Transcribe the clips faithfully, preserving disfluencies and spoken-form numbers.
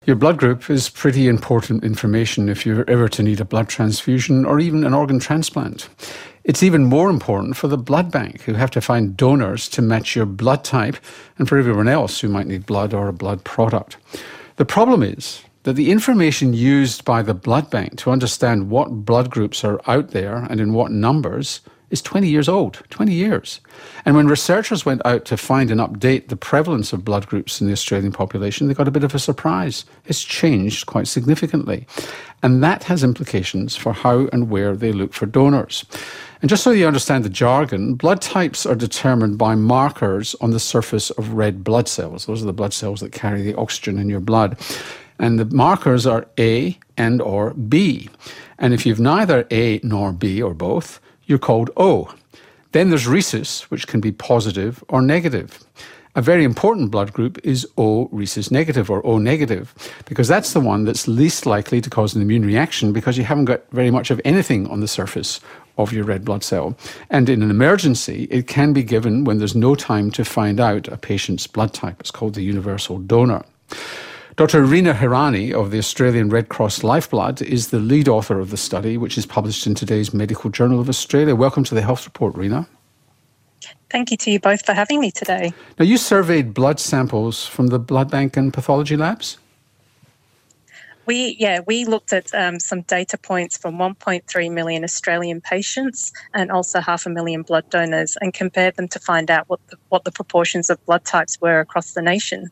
Your blood group is pretty important information if you're ever to need a blood transfusion or even an organ transplant. It's even more important for the blood bank, who have to find donors to match your blood type, and for everyone else who might need blood or a blood product. The problem is that the information used by the blood bank to understand what blood groups are out there and in what numbers is twenty years old, twenty years. And when researchers went out to find and update the prevalence of blood groups in the Australian population, they got a bit of a surprise. It's changed quite significantly. And that has implications for how and where they look for donors. And just so you understand the jargon, blood types are determined by markers on the surface of red blood cells. Those are the blood cells that carry the oxygen in your blood. And the markers are A and or B. And if you've neither A nor B or both, you're called O. Then there's rhesus, which can be positive or negative. A very important blood group is O rhesus negative or O negative, because that's the one that's least likely to cause an immune reaction because you haven't got very much of anything on the surface of your red blood cell. And in an emergency, it can be given when there's no time to find out a patient's blood type. It's called the universal donor. Doctor Reena Hirani of the Australian Red Cross Lifeblood is the lead author of the study, which is published in today's Medical Journal of Australia. Welcome to the Health Report, Reena. Thank you to you both for having me today. Now, you surveyed blood samples from the blood bank and pathology labs? We, yeah, we looked at um, some data points from one point three million Australian patients and also half a million blood donors and compared them to find out what the, what the proportions of blood types were across the nation.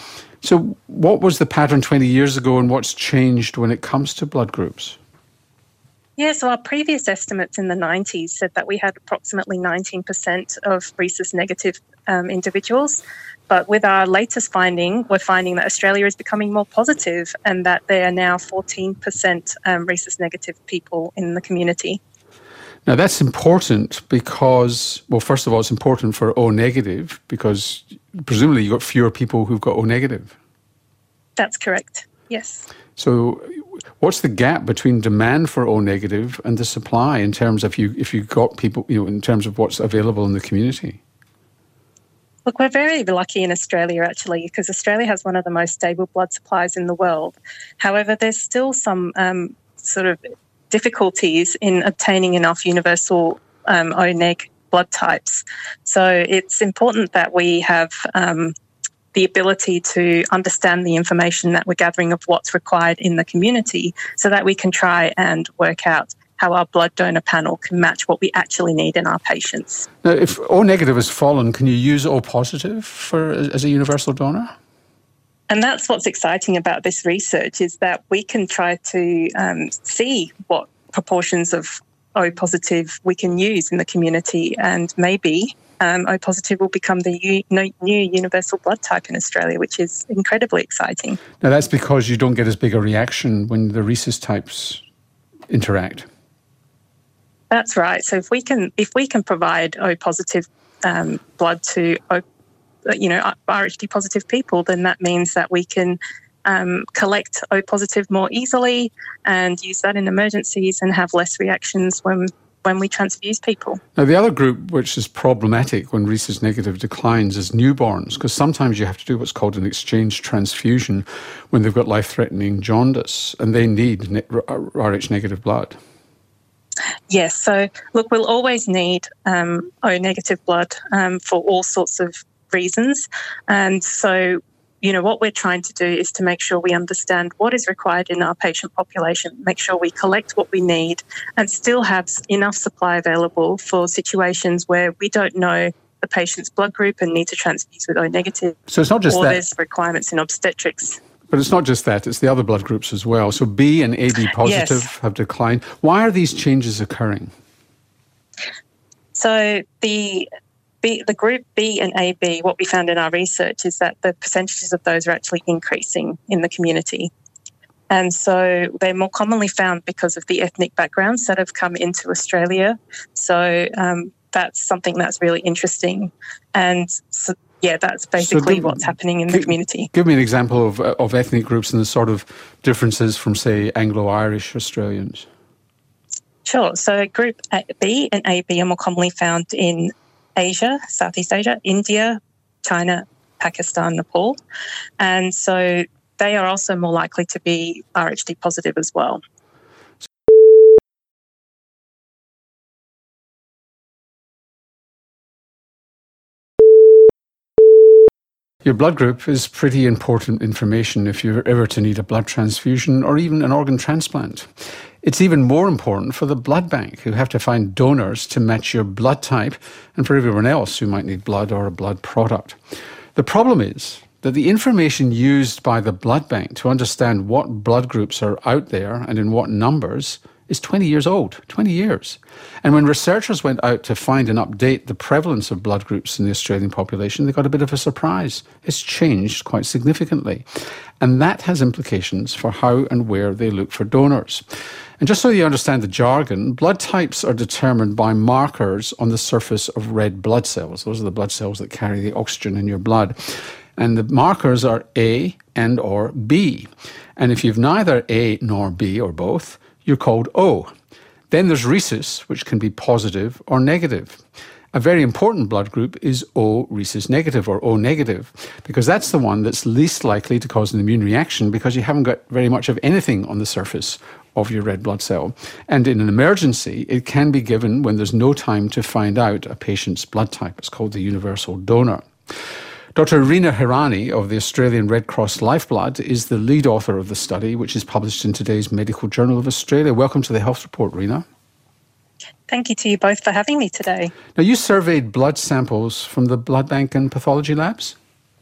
So what was the pattern twenty years ago and what's changed when it comes to blood groups? Yeah, so our previous estimates in the nineties said that we had approximately nineteen percent of rhesus negative um, individuals. But with our latest finding, we're finding that Australia is becoming more positive and that there are now fourteen percent um, rhesus negative people in the community. Now, that's important because, well, first of all, it's important for O negative because presumably you've got fewer people who've got O negative. That's correct, yes. So what's the gap between demand for O negative and the supply in terms of you, if you've got people, you know, in terms of what's available in the community? Look, we're very lucky in Australia, actually, because Australia has one of the most stable blood supplies in the world. However, there's still some um, sort of difficulties in obtaining enough universal um, O-neg blood types. So it's important that we have um, the ability to understand the information that we're gathering of what's required in the community so that we can try and work out how our blood donor panel can match what we actually need in our patients. Now, if O negative has fallen, can you use O positive for as a universal donor? And that's what's exciting about this research is that we can try to um, see what proportions of O positive we can use in the community, and maybe um, O positive will become the u- no, new universal blood type in Australia, which is incredibly exciting. Now, that's because you don't get as big a reaction when the rhesus types interact. That's right. So if we can, if we can provide O positive um, blood to O you know, R H D positive people, then that means that we can um, collect O positive more easily and use that in emergencies and have less reactions when when we transfuse people. Now, the other group which is problematic when rhesus negative declines is newborns, because sometimes you have to do what's called an exchange transfusion when they've got life-threatening jaundice and they need R H negative blood. Yes, so look, we'll always need um, O negative blood um, for all sorts of reasons. And so, you know, what we're trying to do is to make sure we understand what is required in our patient population, make sure we collect what we need and still have enough supply available for situations where we don't know the patient's blood group and need to transfuse with O negative. So it's not just or that. There's requirements in obstetrics. But it's not just that, it's the other blood groups as well. So B and A B positive yes. have declined. Why are these changes occurring? So the B, the group B and A B, what we found in our research is that the percentages of those are actually increasing in the community. And so they're more commonly found because of the ethnic backgrounds that have come into Australia. So um, that's something that's really interesting. And so, yeah, that's basically so do, what's happening in give, the community. Give me an example of, of ethnic groups and the sort of differences from, say, Anglo-Irish Australians. Sure. So group B and A B are more commonly found in Asia, Southeast Asia, India, China, Pakistan, Nepal. And so they are also more likely to be R H D positive as well. Your blood group is pretty important information if you're ever to need a blood transfusion or even an organ transplant. It's even more important for the blood bank, who have to find donors to match your blood type, and for everyone else who might need blood or a blood product. The problem is that the information used by the blood bank to understand what blood groups are out there and in what numbers is twenty years old, twenty years. And when researchers went out to find and update the prevalence of blood groups in the Australian population, they got a bit of a surprise. It's changed quite significantly. And that has implications for how and where they look for donors. And just so you understand the jargon, blood types are determined by markers on the surface of red blood cells. Those are the blood cells that carry the oxygen in your blood. And the markers are A and or B. And if you've neither A nor B or both, you're called O. Then there's rhesus, which can be positive or negative. A very important blood group is O rhesus negative or O negative, because that's the one that's least likely to cause an immune reaction because you haven't got very much of anything on the surface of your red blood cell. And in an emergency, it can be given when there's no time to find out a patient's blood type. It's called the universal donor. Doctor Reena Hirani of the Australian Red Cross Lifeblood is the lead author of the study, which is published in today's Medical Journal of Australia. Welcome to the Health Report, Reena. Thank you to you both for having me today. Now, you surveyed blood samples from the blood bank and pathology labs?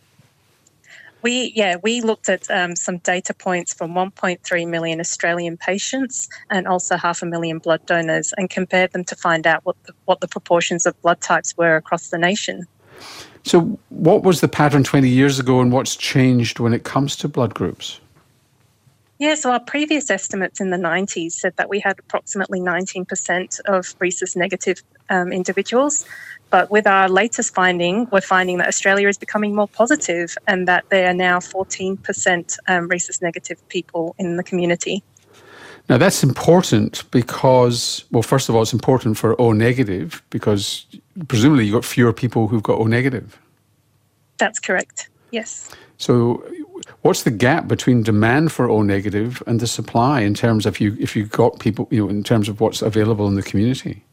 We, yeah, we looked at um, some data points from one point three million Australian patients and also half a million blood donors and compared them to find out what the, what the proportions of blood types were across the nation. So what was the pattern twenty years ago and what's changed when it comes to blood groups? Yeah, so our previous estimates in the nineties said that we had approximately nineteen percent of rhesus negative um, individuals. But with our latest finding, we're finding that Australia is becoming more positive and that there are now fourteen percent um, rhesus negative people in the community. Now that's important because, well, first of all, it's important for O negative because presumably you've got fewer people who've got O negative. That's correct, yes. So what's the gap between demand for O negative and the supply in terms of you, if you've got people, you know, in terms of what's available in the community?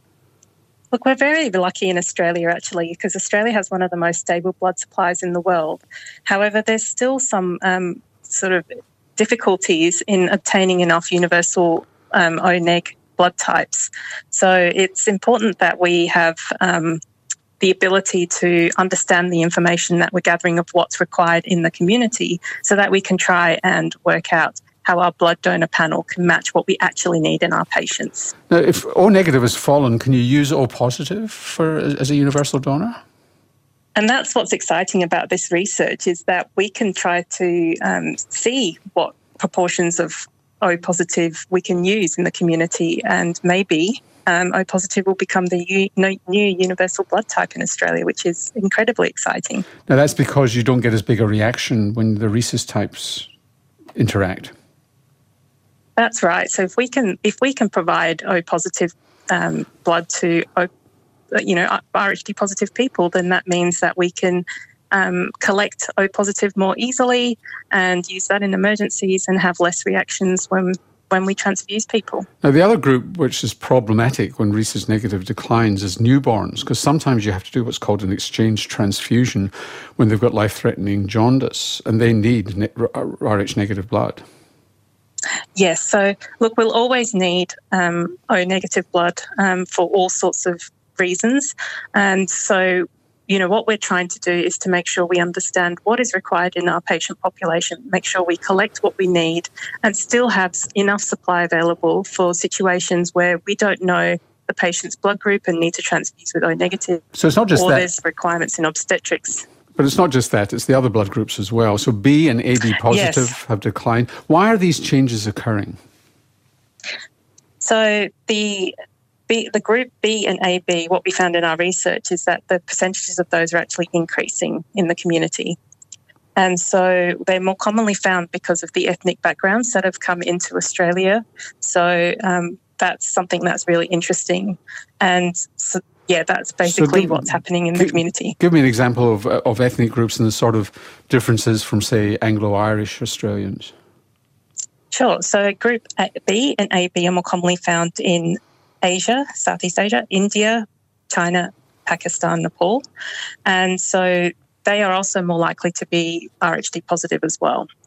Look, we're very lucky in Australia, actually, because Australia has one of the most stable blood supplies in the world. However, there's still some um, sort of difficulties in obtaining enough universal um, O-neg blood types. So it's important that we have um, the ability to understand the information that we're gathering of what's required in the community so that we can try and work out how our blood donor panel can match what we actually need in our patients. Now, if O negative has fallen, can you use O positive for as a universal donor? And that's what's exciting about this research is that we can try to um, see what proportions of O positive we can use in the community, and maybe um, O positive will become the u- no, new universal blood type in Australia, which is incredibly exciting. Now that's because you don't get as big a reaction when the rhesus types interact. That's right. So if we can, if we can provide O positive um, blood to O, you know, R H D positive people, then that means that we can um, collect O positive more easily and use that in emergencies and have less reactions when when we transfuse people. Now, the other group which is problematic when rhesus negative declines is newborns, because sometimes you have to do what's called an exchange transfusion when they've got life-threatening jaundice and they need R H negative blood. Yes. So, look, we'll always need um, O negative blood um, for all sorts of reasons. And so, you know, what we're trying to do is to make sure we understand what is required in our patient population, make sure we collect what we need and still have enough supply available for situations where we don't know the patient's blood group and need to transfuse with O negative. So it's not just or that. There's requirements in obstetrics. But it's not just that, it's the other blood groups as well. So B and A B positive Yes. have declined. Why are these changes occurring? So the B, the group B and A B, what we found in our research is that the percentages of those are actually increasing in the community. And so they're more commonly found because of the ethnic backgrounds that have come into Australia. So um, that's something that's really interesting. And so yeah, that's basically so give, what's happening in the give, community. Give me an example of of ethnic groups and the sort of differences from, say, Anglo-Irish Australians. Sure. So Group A B and A B are more commonly found in Asia, Southeast Asia, India, China, Pakistan, Nepal. And so they are also more likely to be R H D positive as well.